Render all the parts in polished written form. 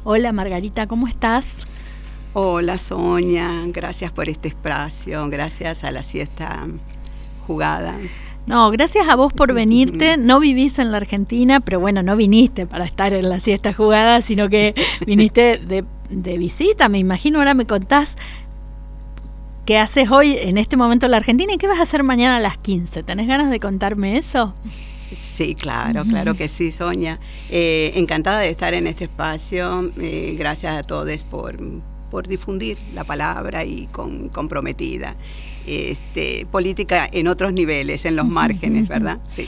Hola Margarita, ¿cómo estás? Hola Sonia, gracias por este espacio, gracias a la siesta jugada. No, gracias a vos por venirte. No vivís en la Argentina, pero bueno, no viniste para estar en la siesta jugada, sino que viniste de visita, me imagino. Ahora me contás qué haces hoy en este momento en la Argentina y qué vas a hacer mañana a las 15. ¿Tenés ganas de contarme eso? Sí, claro que sí, Sonia. Encantada de estar en este espacio. Gracias a todos por difundir la palabra y comprometida. Política en otros niveles, en los márgenes, ¿verdad? Sí.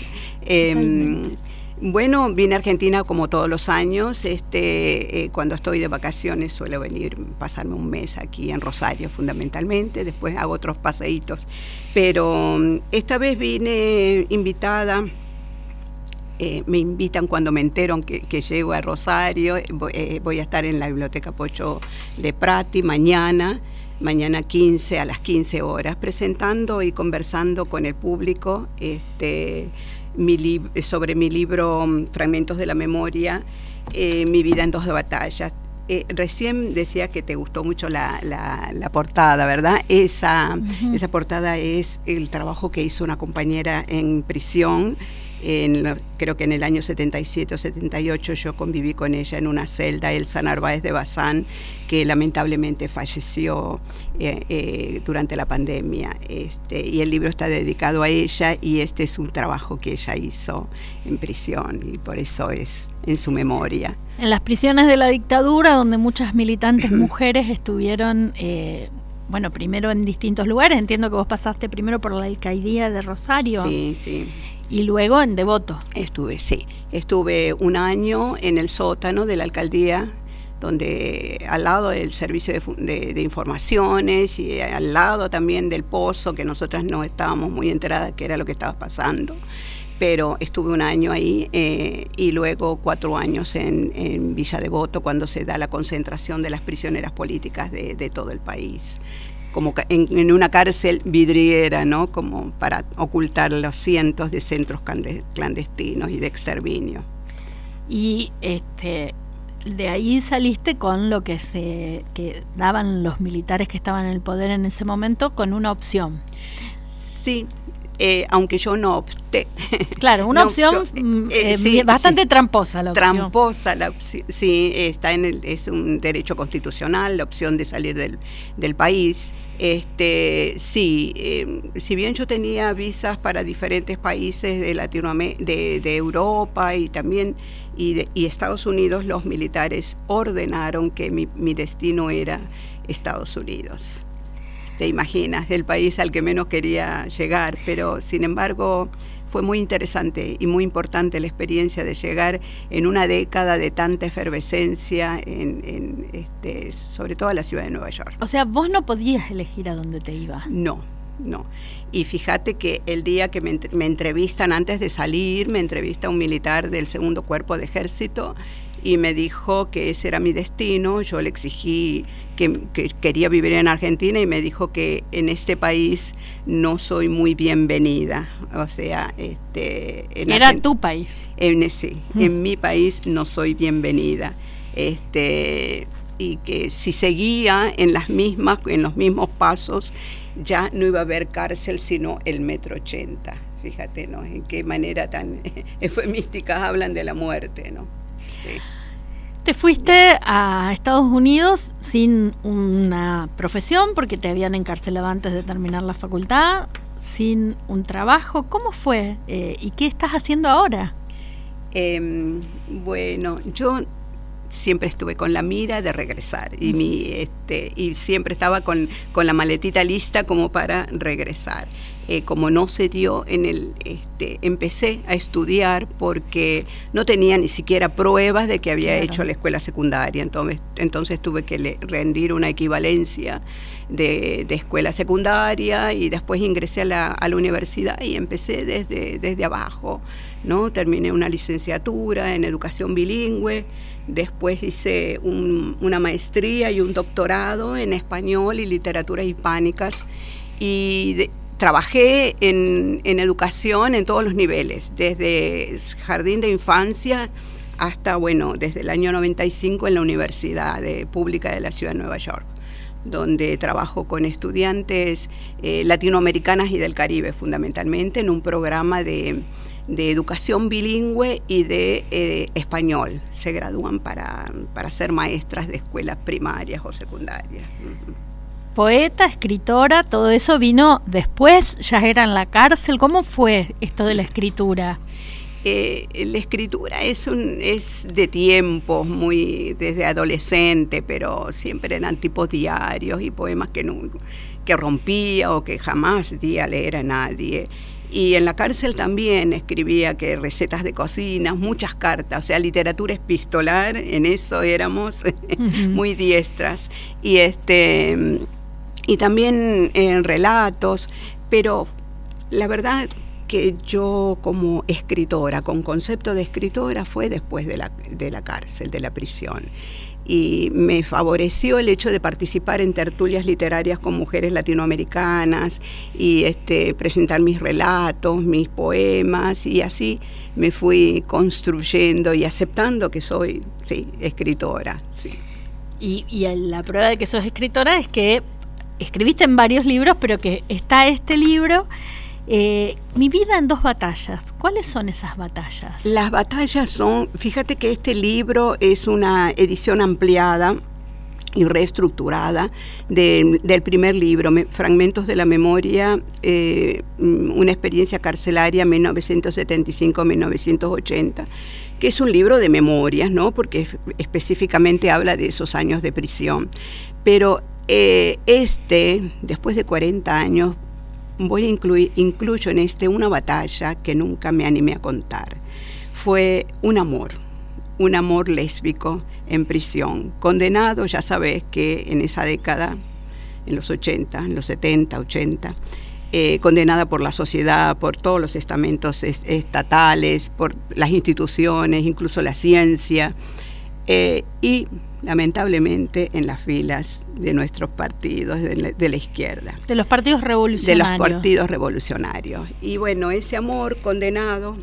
Bueno, vine a Argentina como todos los años. Cuando estoy de vacaciones suelo venir, pasarme un mes aquí en Rosario fundamentalmente, después hago otros paseitos. Pero esta vez vine invitada. Me invitan cuando me entero que llego a Rosario. Voy a estar en la Biblioteca Pocho de Prati mañana 15 a las 15 horas, presentando y conversando con el público sobre mi libro Fragmentos de la Memoria, Mi vida en dos batallas. Recién decía que te gustó mucho la portada, ¿verdad? Esa portada es el trabajo que hizo una compañera en prisión. Creo que en el año 77 o 78 yo conviví con ella en una celda, Elsa Narváez de Bazán, que lamentablemente falleció durante la pandemia, y el libro está dedicado a ella, y este es un trabajo que ella hizo en prisión y por eso es en su memoria. En las prisiones de la dictadura, donde muchas militantes mujeres estuvieron, primero en distintos lugares. Entiendo que vos pasaste primero por la alcaldía de Rosario. Sí. Y luego en Devoto. Estuve un año en el sótano de la alcaldía, donde al lado del servicio de informaciones y al lado también del pozo, que nosotras no estábamos muy enteradas que era lo que estaba pasando, pero estuve un año ahí, y luego 4 años en Villa Devoto, cuando se da la concentración de las prisioneras políticas de todo el país, como en una cárcel vidriera, ¿no? Como para ocultar los cientos de centros clandestinos y de exterminio. Y de ahí saliste con lo que daban los militares que estaban en el poder en ese momento, con una opción. Sí, aunque yo no opté. Claro, una opción bastante tramposa la opción. Tramposa la opción, sí, es un derecho constitucional, la opción de salir del país. Si bien yo tenía visas para diferentes países de Latinoamérica, de Europa y también y Estados Unidos, los militares ordenaron que mi destino era Estados Unidos. Te imaginas, del país al que menos quería llegar, pero sin embargo fue muy interesante y muy importante la experiencia de llegar en una década de tanta efervescencia, sobre todo a la ciudad de Nueva York. O sea, vos no podías elegir a dónde te ibas. No. Y fíjate que el día que me entrevistan, antes de salir, me entrevista un militar del 2º Cuerpo de Ejército y me dijo que ese era mi destino. Yo le exigí que quería vivir en Argentina y me dijo que en este país no soy muy bienvenida. O sea, era tu país. En mi país no soy bienvenida. Y que si seguía en los mismos pasos, ya no iba a haber cárcel sino el 1,80 m. Fíjate, ¿no? En qué manera tan eufemísticas hablan de la muerte, ¿no? Sí. Te fuiste a Estados Unidos sin una profesión, porque te habían encarcelado antes de terminar la facultad, sin un trabajo. ¿Cómo fue? ¿Y qué estás haciendo ahora? Bueno, yo siempre estuve con la mira de regresar y siempre estaba con la maletita lista como para regresar. Como no se dio empecé a estudiar porque no tenía ni siquiera pruebas de que había hecho la escuela secundaria, entonces tuve que rendir una equivalencia de escuela secundaria y después ingresé a la universidad y empecé desde abajo, ¿no? Terminé una licenciatura en educación bilingüe. Después hice una maestría y un doctorado en español y literaturas hispánicas y trabajé en educación en todos los niveles, desde jardín de infancia hasta, bueno, desde el año 95 en la Universidad Pública de la Ciudad de Nueva York, donde trabajo con estudiantes latinoamericanas y del Caribe, fundamentalmente, en un programa de educación bilingüe y de español. Se gradúan para ser maestras de escuelas primarias o secundarias. Poeta, escritora, todo eso vino después, ya era en la cárcel. ¿Cómo fue esto de la escritura? La escritura es de tiempos, muy desde adolescente, pero siempre eran tipos diarios y poemas que rompía o que jamás di a leer a nadie. Y en la cárcel también escribía que recetas de cocina, muchas cartas, o sea, literatura epistolar, en eso éramos muy diestras. Y también en relatos, pero la verdad que yo como escritora, con concepto de escritora, fue después de la cárcel, de la prisión. Y me favoreció el hecho de participar en tertulias literarias con mujeres latinoamericanas y presentar mis relatos, mis poemas, y así me fui construyendo y aceptando que soy, sí, escritora. Sí. Y la prueba de que sos escritora es que escribiste en varios libros, pero que está este libro, Mi vida en 2 batallas. ¿Cuáles son esas batallas? Las batallas son, fíjate que este libro es una edición ampliada y reestructurada del primer libro, Fragmentos de la Memoria, una experiencia carcelaria 1975-1980, que es un libro de memorias, ¿no? Porque específicamente habla de esos años de prisión. Pero después de 40 años, incluyo en una batalla que nunca me animé a contar. Fue un amor lésbico en prisión, condenado, ya sabes que en esa década, en los 80, en los 70, 80, condenada por la sociedad, por todos los estamentos estatales, por las instituciones, incluso la ciencia, y lamentablemente en las filas de nuestros partidos de la izquierda. De los partidos revolucionarios. De los partidos revolucionarios. Y bueno, ese amor condenado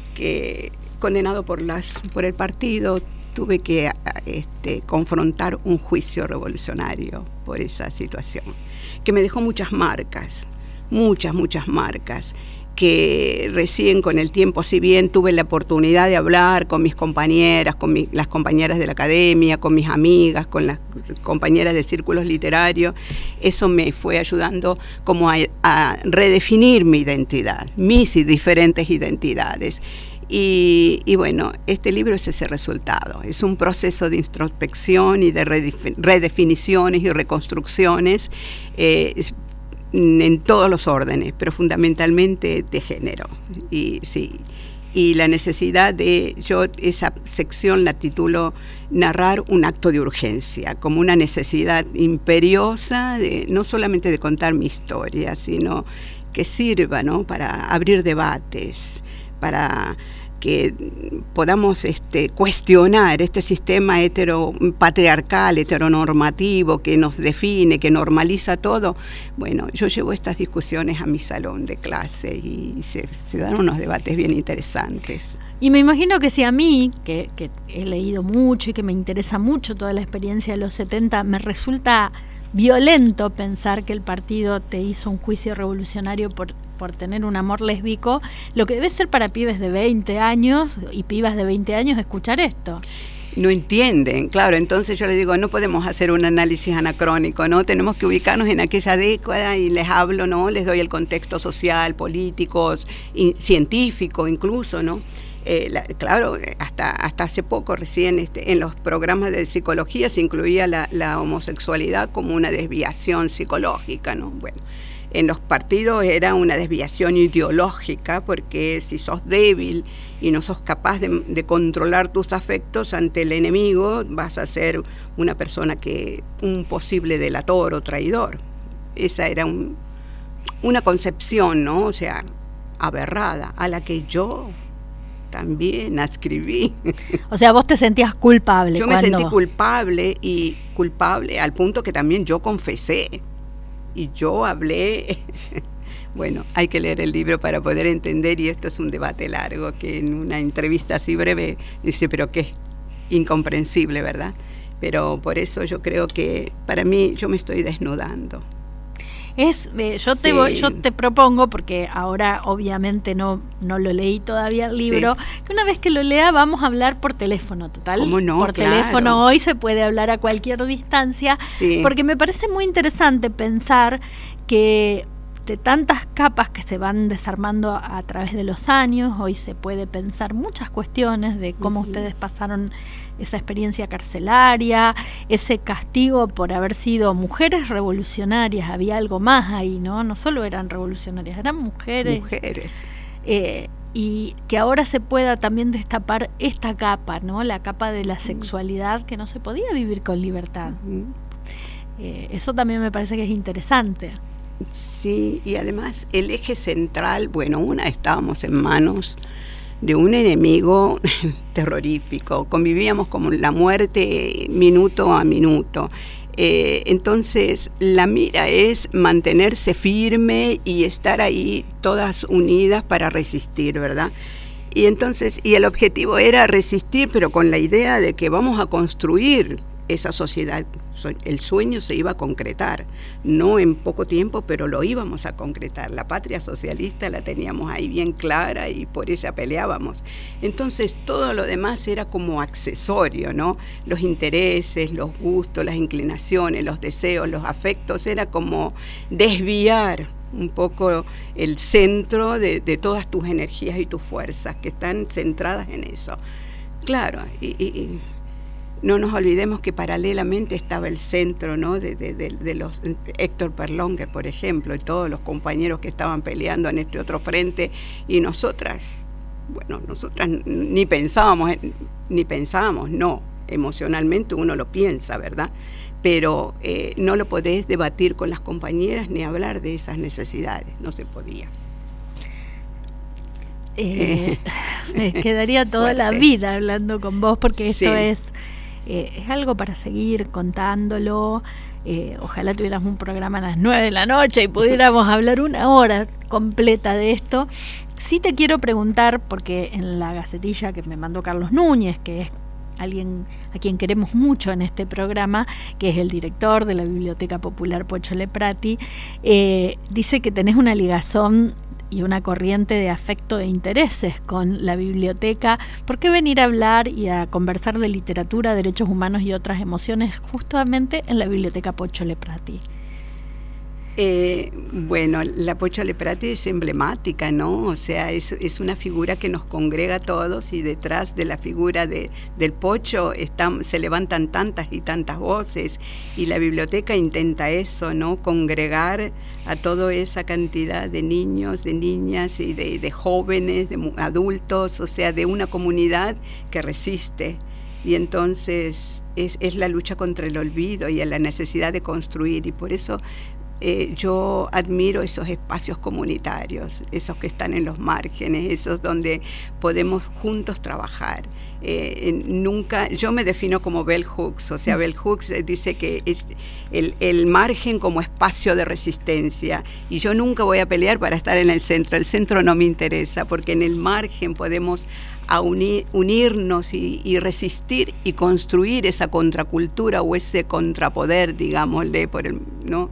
por el partido, tuve que confrontar un juicio revolucionario por esa situación, que me dejó muchas marcas, muchas marcas, que recién con el tiempo, si bien tuve la oportunidad de hablar con mis compañeras, las compañeras de la academia, con mis amigas, con las compañeras de círculos literarios, eso me fue ayudando como a redefinir mi identidad, mis diferentes identidades. Y bueno, este libro es ese resultado, es un proceso de introspección y de redefiniciones y reconstrucciones, en todos los órdenes, pero fundamentalmente de género. Y la necesidad esa sección la titulo Narrar un acto de urgencia, como una necesidad imperiosa no solamente de contar mi historia, sino que sirva, ¿no?, para abrir debates, para que podamos cuestionar este sistema patriarcal, heteronormativo, que nos define, que normaliza todo. Bueno, yo llevo estas discusiones a mi salón de clase y se dan unos debates bien interesantes. Y me imagino que si a mí, que he leído mucho y que me interesa mucho toda la experiencia de los 70, me resulta violento pensar que el partido te hizo un juicio revolucionario por tener un amor lésbico, lo que debe ser para pibes de 20 años y pibas de 20 años escuchar esto. No entienden, claro, entonces yo les digo, no podemos hacer un análisis anacrónico, ¿no? Tenemos que ubicarnos en aquella década y les hablo, ¿no? Les doy el contexto social, político, científico incluso, ¿no? Claro, hasta hace poco recién en los programas de psicología se incluía la homosexualidad como una desviación psicológica, ¿no? Bueno, en los partidos era una desviación ideológica, porque si sos débil y no sos capaz de controlar tus afectos ante el enemigo, vas a ser una persona un posible delator o traidor. Esa era una concepción, ¿no? O sea, aberrada, a la que yo también adscribí. O sea, vos te sentías culpable. Yo me sentí culpable al punto que también yo confesé. Y yo hablé bueno, hay que leer el libro para poder entender, y esto es un debate largo, que en una entrevista así breve dice, pero que es incomprensible, ¿verdad? Pero por eso yo creo que para mí yo me estoy desnudando. Yo te propongo, porque ahora obviamente no lo leí todavía el libro, que una vez que lo lea vamos a hablar por teléfono, total. ¿Cómo no? Por teléfono hoy se puede hablar a cualquier distancia, porque me parece muy interesante pensar que de tantas capas que se van desarmando a través de los años, hoy se puede pensar muchas cuestiones de cómo ustedes pasaron esa experiencia carcelaria, ese castigo por haber sido mujeres revolucionarias. Había algo más ahí, ¿no? No solo eran revolucionarias, eran mujeres. Y que ahora se pueda también destapar esta capa, ¿no? La capa de la sexualidad, que no se podía vivir con libertad. Eso también me parece que es interesante. Sí, y además el eje central, bueno, estábamos en manos de un enemigo terrorífico, convivíamos con la muerte minuto a minuto. Entonces la mira es mantenerse firme y estar ahí todas unidas para resistir, ¿verdad? Y entonces, y el objetivo era resistir, pero con la idea de que vamos a construir esa sociedad. El sueño se iba a concretar, no en poco tiempo, pero lo íbamos a concretar. La patria socialista la teníamos ahí bien clara y por ella peleábamos. Entonces todo lo demás era como accesorio, ¿no? Los intereses, los gustos, las inclinaciones, los deseos, los afectos, era como desviar un poco el centro de todas tus energías y tus fuerzas que están centradas en eso. Claro, y no nos olvidemos que paralelamente estaba el centro, ¿no? de los Héctor Perlonger, por ejemplo, y todos los compañeros que estaban peleando en este otro frente, y nosotras ni pensábamos, no, emocionalmente uno lo piensa, ¿verdad? Pero no lo podés debatir con las compañeras ni hablar de esas necesidades, no se podía. Quedaría toda la vida hablando con vos, porque esto es algo para seguir contándolo. Ojalá tuviéramos un programa a las 9 de la noche y pudiéramos hablar 1 hora completa de esto. Sí te quiero preguntar, porque en la gacetilla que me mandó Carlos Núñez, que es alguien a quien queremos mucho en este programa, que es el director de la Biblioteca Popular Pocho Leprati, dice que tenés una ligazón y una corriente de afecto e intereses con la biblioteca. ¿Por qué venir a hablar y a conversar de literatura, derechos humanos y otras emociones justamente en la Biblioteca Pocho Leprati? Bueno, la Pocho Leprati es emblemática, ¿no? O sea, es una figura que nos congrega a todos, y detrás de la figura del Pocho se levantan tantas y tantas voces, y la biblioteca intenta eso, ¿no? Congregar a toda esa cantidad de niños, de niñas y de jóvenes, de adultos, o sea, de una comunidad que resiste. Y entonces es la lucha contra el olvido y la necesidad de construir, y por eso yo admiro esos espacios comunitarios, esos que están en los márgenes, esos donde podemos juntos trabajar. Yo me defino como Bell Hooks, o sea, Bell Hooks dice que es el margen como espacio de resistencia, y yo nunca voy a pelear para estar en el centro no me interesa, porque en el margen podemos unirnos y resistir y construir esa contracultura o ese contrapoder, digámosle, ¿no?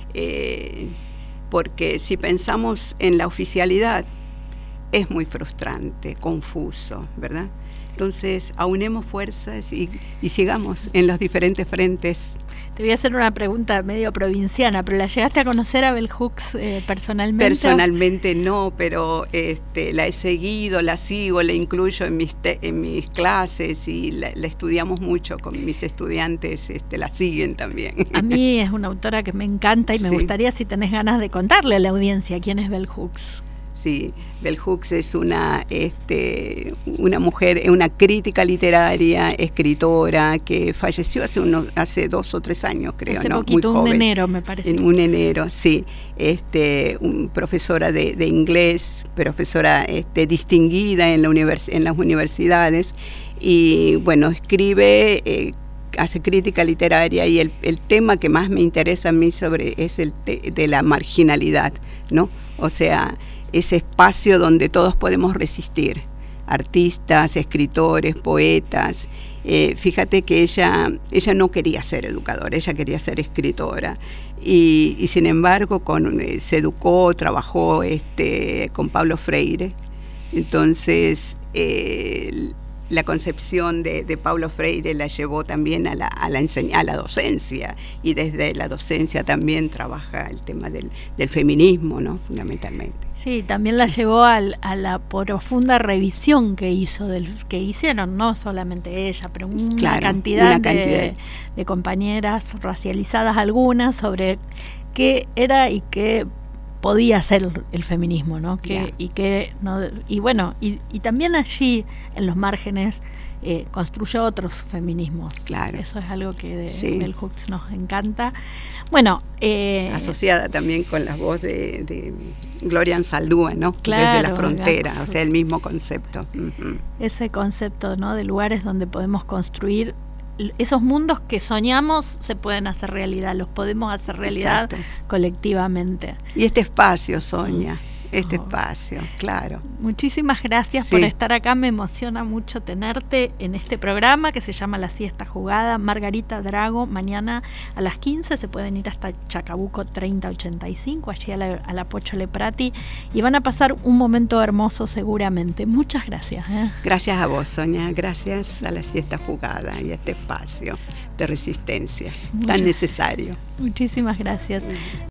Porque si pensamos en la oficialidad es muy frustrante, confuso, ¿verdad? Entonces aunemos fuerzas y sigamos en los diferentes frentes. Te voy a hacer una pregunta medio provinciana, pero ¿la llegaste a conocer a Bell Hooks personalmente? Personalmente no, pero la he seguido, la sigo, la incluyo en mis clases, y la estudiamos mucho con mis estudiantes, la siguen también. A mí es una autora que me encanta, y me gustaría, si tenés ganas, de contarle a la audiencia quién es Bell Hooks. Sí, Bell Hooks es una mujer, una crítica literaria, escritora, que falleció hace 2 o 3 años, creo, hace ¿no? poquito, muy joven. Un enero, me parece. En un enero, sí. Profesora de inglés, profesora distinguida en las universidades, y bueno, escribe, hace crítica literaria, y el tema que más me interesa a mí es el de la marginalidad, ¿no? o sea, ese espacio donde todos podemos resistir, artistas, escritores, poetas. Fíjate que ella no quería ser educadora, ella quería ser escritora. Y sin embargo se educó, trabajó con Paulo Freire. Entonces la concepción de Paulo Freire la llevó también a la docencia, y desde la docencia también trabaja el tema del feminismo, ¿no? Fundamentalmente. Sí, también la llevó a la profunda revisión que hicieron, no solamente ella, pero una cantidad de compañeras racializadas algunas, sobre qué era y qué podía ser el feminismo, ¿no? Y también allí en los márgenes construyó otros feminismos. Claro. Eso es algo que de Bell Hooks nos encanta. Bueno, asociada también con la voz de Gloria Anzaldúa, ¿no? Claro, desde la frontera, o sea, el mismo concepto. Uh-huh. Ese concepto, ¿no? De lugares donde podemos construir esos mundos que soñamos, se pueden hacer realidad, los podemos hacer realidad. Exacto. Colectivamente. Y este espacio, Sonia, espacio, claro. Muchísimas gracias por estar acá, me emociona mucho tenerte en este programa que se llama La Siesta Jugada. Margarita Drago, mañana a las 15 se pueden ir hasta Chacabuco 3085, allí a la Pocho Leprati, y van a pasar un momento hermoso seguramente. Muchas gracias. Gracias a vos, Sonia, gracias a La Siesta Jugada y a este espacio de resistencia tan necesario. Muchísimas gracias.